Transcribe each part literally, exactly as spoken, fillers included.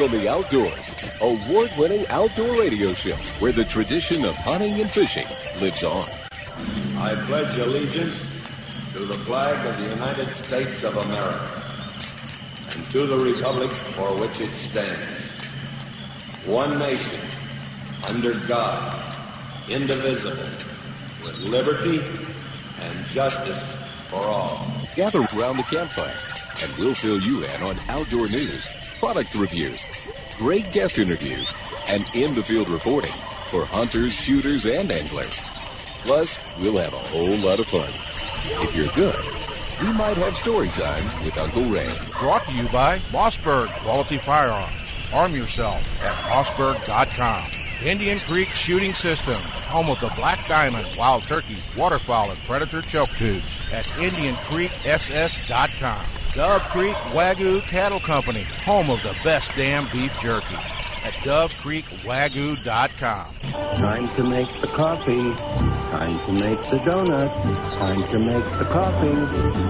on the Outdoors, award-winning outdoor radio show where the tradition of hunting and fishing lives on. I pledge allegiance to the flag of the United States of America and to the republic for which it stands, one nation, under God, indivisible, with liberty and justice for all. Gather around the campfire, and we'll fill you in on outdoor news, product reviews, great guest interviews, and in-the-field reporting for hunters, shooters, and anglers. Plus, we'll have a whole lot of fun. If you're good, we might have story time with Uncle Ray. Brought to you by Mossberg Quality Firearms. Arm yourself at mossberg dot com. Indian Creek Shooting Systems, home of the Black Diamond, Wild Turkey, Waterfowl, and Predator Choke Tubes at indian creek s s dot com. Dove Creek Wagyu Cattle Company, home of the best damn beef jerky at dove creek wagyu dot com. Time to make the coffee. Time to make the donuts. Time to make the coffee.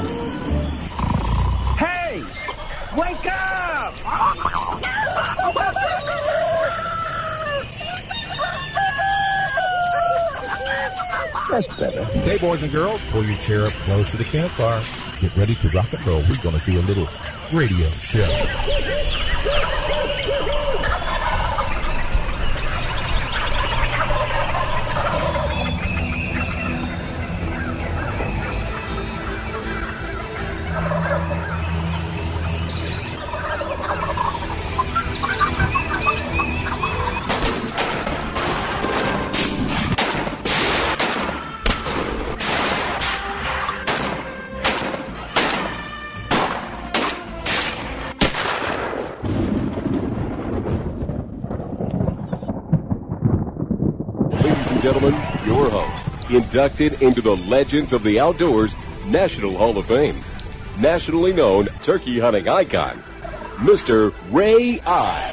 Hey! Wake up! That's better. Okay, boys and girls, pull your chair up close to the campfire. Get ready to rock and roll. We're going to do a little radio show. Gentlemen, your host, inducted into the Legends of the Outdoors National Hall of Fame, nationally known turkey hunting icon, Mister Ray I.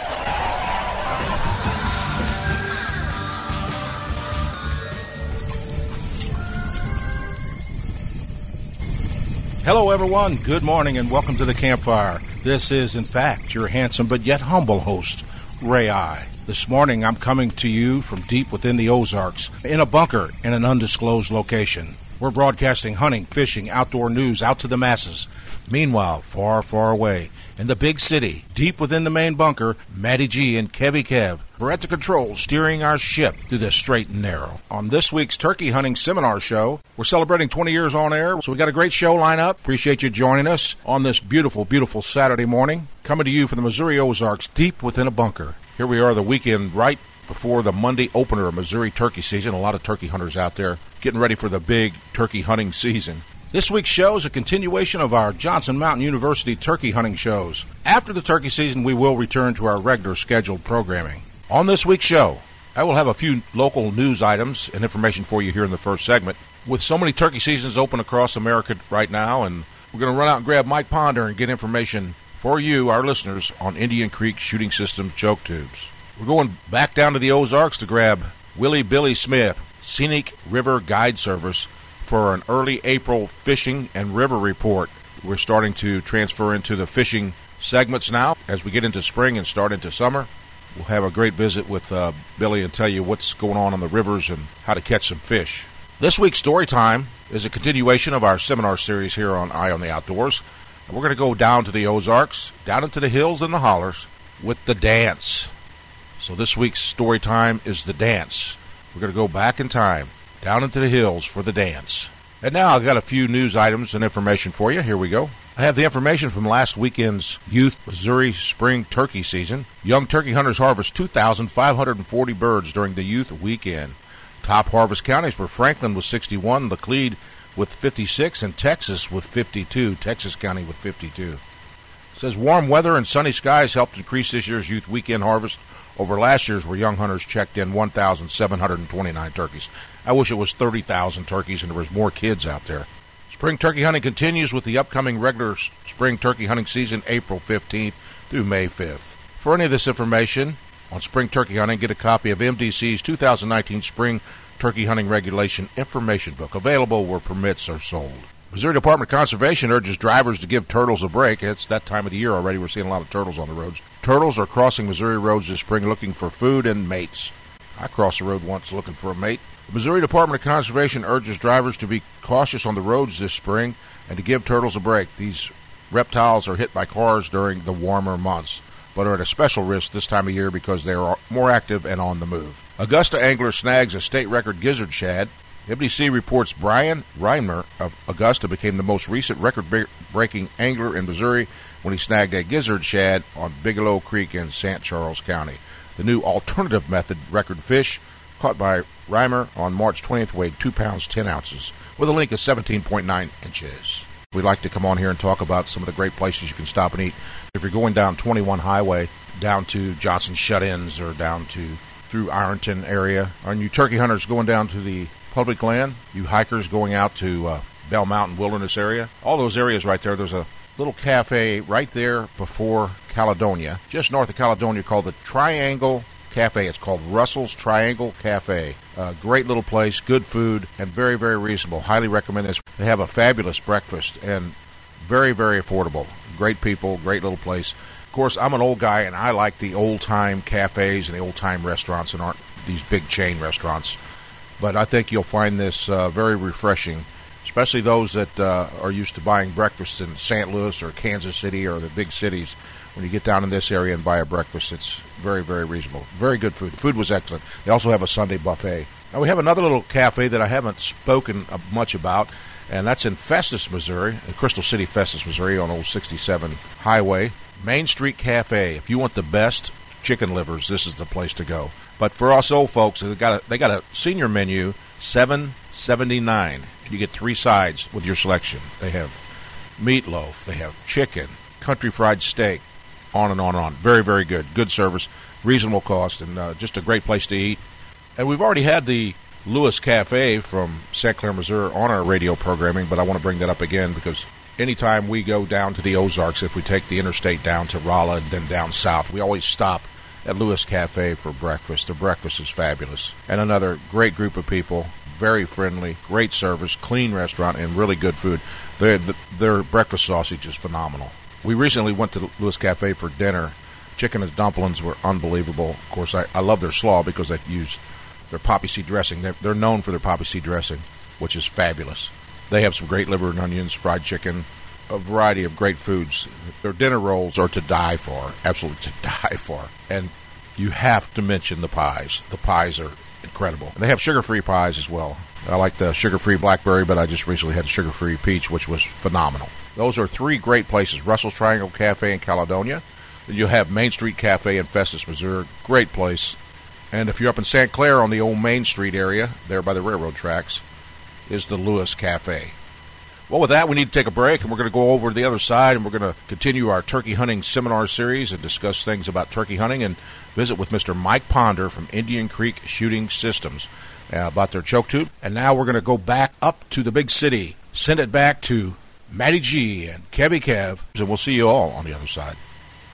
Hello, everyone. Good morning and welcome to the campfire. This is, in fact, your handsome but yet humble host, Ray I. This morning, I'm coming to you from deep within the Ozarks, in a bunker in an undisclosed location. We're broadcasting hunting, fishing, outdoor news out to the masses. Meanwhile, far, far away, in the big city, deep within the main bunker, Matty G and Kevy Kev are at the controls, steering our ship through the straight and narrow. On this week's Turkey Hunting Seminar Show, we're celebrating twenty years on air, so we got a great show lineup. Appreciate you joining us on this beautiful, beautiful Saturday morning. Coming to you from the Missouri Ozarks, deep within a bunker. Here we are the weekend right before the Monday opener of Missouri turkey season. A lot of turkey hunters out there getting ready for the big turkey hunting season. This week's show is a continuation of our Johnson Mountain University turkey hunting shows. After the turkey season, we will return to our regular scheduled programming. On this week's show, I will have a few local news items and information for you here in the first segment. With so many turkey seasons open across America right now, and we're going to run out and grab Mike Ponder and get information for you, our listeners, on Indian Creek Shooting Systems choke tubes. We're going back down to the Ozarks to grab Willie Billy Smith, Scenic River Guide Service, for an early April fishing and river report. We're starting to transfer into the fishing segments now as we get into spring and start into summer. We'll have a great visit with uh, Billy and tell you what's going on on the rivers and how to catch some fish. This week's story time is a continuation of our seminar series here on Eye on the Outdoors. We're going to go down to the Ozarks, down into the hills and the hollers with the dance. So this week's story time is the dance. We're going to go back in time, down into the hills for the dance. And now I've got a few news items and information for you. Here we go. I have the information from last weekend's Youth Missouri Spring Turkey Season. Young turkey hunters harvest two thousand five hundred forty birds during the Youth Weekend. Top harvest counties were Franklin with sixty-one, Laclede with fifty-six, and Texas with fifty-two. Texas County with fifty-two. It says warm weather and sunny skies helped increase this year's Youth Weekend harvest over last year's, where young hunters checked in one thousand seven hundred twenty-nine turkeys. I wish it was thirty thousand turkeys and there was more kids out there. Spring turkey hunting continues with the upcoming regular spring turkey hunting season, April fifteenth through May fifth. For any of this information on spring turkey hunting, get a copy of M D C's two thousand nineteen Spring Turkey Hunting Regulation Information Book, available where permits are sold. Missouri Department of Conservation urges drivers to give turtles a break. It's that time of the year already. We're seeing a lot of turtles on the roads. Turtles are crossing Missouri roads this spring looking for food and mates. I crossed the road once looking for a mate. The Missouri Department of Conservation urges drivers to be cautious on the roads this spring and to give turtles a break. These reptiles are hit by cars during the warmer months, but are at a special risk this time of year because they are more active and on the move. Augusta angler snags a state record gizzard shad. M D C reports Brian Reimer of Augusta became the most recent record-breaking angler in Missouri when he snagged a gizzard shad on Bigelow Creek in Saint Charles County. The new alternative method record fish, caught by Reimer on March twentieth, weighed two pounds, ten ounces, with a length of seventeen point nine inches. We'd like to come on here and talk about some of the great places you can stop and eat. If you're going down twenty-one Highway, down to Johnson Shut-Ins, or down to through Ironton area, or you turkey hunters going down to the public land, you hikers going out to uh, Bell Mountain Wilderness area, all those areas right there, there's a little cafe right there before Caledonia, just north of Caledonia, called the Triangle Cafe. It's called Russell's Triangle Cafe. Uh, great little place, good food, and very, very reasonable. Highly recommend this. They have a fabulous breakfast and very, very affordable. Great people, great little place. Of course, I'm an old guy, and I like the old-time cafes and the old-time restaurants and aren't these big chain restaurants. But I think you'll find this uh, very refreshing, especially those that uh, are used to buying breakfast in Saint Louis or Kansas City or the big cities. When you get down in this area and buy a breakfast, it's very, very reasonable. Very good food. The food was excellent. They also have a Sunday buffet. Now, we have another little cafe that I haven't spoken much about, and that's in Festus, Missouri, in Crystal City, Festus, Missouri, on Old sixty-seven Highway. Main Street Cafe. If you want the best chicken livers, this is the place to go. But for us old folks, they got a, they got a senior menu, seven seventy-nine, and you get three sides with your selection. They have meatloaf, they have chicken, country fried steak, on and on and on. Very, very good. Good service, reasonable cost, and uh, just a great place to eat. And we've already had the Lewis Cafe from Saint Clair, Missouri on our radio programming, but I want to bring that up again because anytime we go down to the Ozarks, if we take the interstate down to Rolla and then down south, we always stop at Lewis Cafe for breakfast. Their breakfast is fabulous. And another great group of people, very friendly, great service, clean restaurant, and really good food. Their, their breakfast sausage is phenomenal. We recently went to Lewis Cafe for dinner. Chicken and dumplings were unbelievable. Of course, I, I love their slaw because they use their poppy seed dressing. They're, they're known for their poppy seed dressing, which is fabulous. They have some great liver and onions, fried chicken, a variety of great foods. Their dinner rolls are to die for, absolutely to die for. And you have to mention the pies. The pies are incredible. And they have sugar-free pies as well. I like the sugar-free blackberry, but I just recently had the sugar-free peach, which was phenomenal. Those are three great places, Russell's Triangle Cafe in Caledonia. You have Main Street Cafe in Festus, Missouri. Great place. And if you're up in Saint Clair on the old Main Street area, there by the railroad tracks, is the Lewis Cafe. Well, with that, we need to take a break, and we're going to go over to the other side, and we're going to continue our turkey hunting seminar series and discuss things about turkey hunting and visit with Mister Mike Ponder from Indian Creek Shooting Systems uh, about their choke tube. And now we're going to go back up to the big city, send it back to Matty G and Kevy Kev, and we'll see you all on the other side.